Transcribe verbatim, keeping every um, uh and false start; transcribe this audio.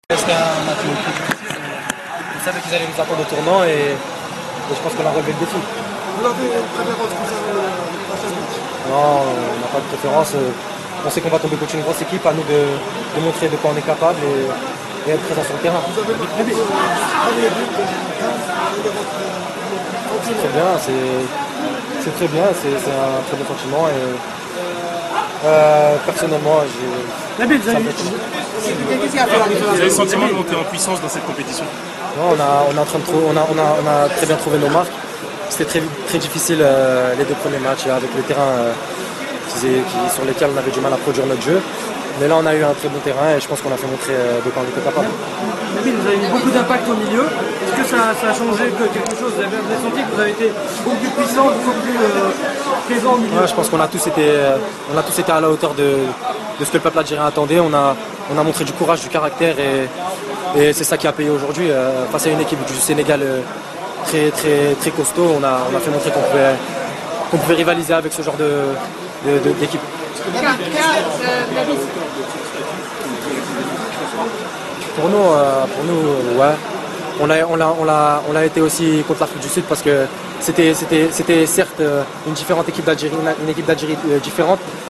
C'était un match difficile. On savait qu'ils allaient nous attendre au tournant et, et je pense qu'on a relevé le défi. Vous avez une préférence concernant le prochain match? Non, on n'a pas de préférence. On sait qu'on va tomber contre une grosse équipe, à nous de, de montrer de quoi on est capable et, et être présent sur le terrain. Vous avez marqué le premier but de quinze, c'est très bien, c'est très bien, c'est un très bon sentiment et euh, personnellement, j'ai. Nabil, vous avez Vous avez le sentiment de monter en puissance dans cette compétition? Non, on, a, on, est en train de trouver, on, a, on, a, on a très bien trouvé nos marques. C'était très, très difficile euh, les deux premiers matchs avec le terrain euh, qui, qui, sur lesquels on avait du mal à produire notre jeu. Mais là, on a eu un très bon terrain et je pense qu'on a fait montrer euh, de quoi on était capable. Nabil, vous avez eu beaucoup d'impact au milieu. Est-ce que ça, ça a changé quelque chose? Vous avez, vous avez senti que vous avez été beaucoup plus puissant, beaucoup plus euh, présent au milieu? Ouais, je pense qu'on a tous été, euh, on a tous été à la hauteur de, de ce que le peuple algérien attendait. On a, on a montré du courage, du caractère et, et c'est ça qui a payé aujourd'hui. Euh, face à une équipe du Sénégal euh, très, très, très costaud, on a, on a fait montrer qu'on pouvait, qu'on pouvait rivaliser avec ce genre d'équipe. Pour nous, euh, pour nous, ouais. On l'a, on l'a, on l'a, on l'a été aussi contre l'Afrique du Sud parce que c'était, c'était, c'était certes une différente équipe d'Algérie, une équipe d'Algérie différente,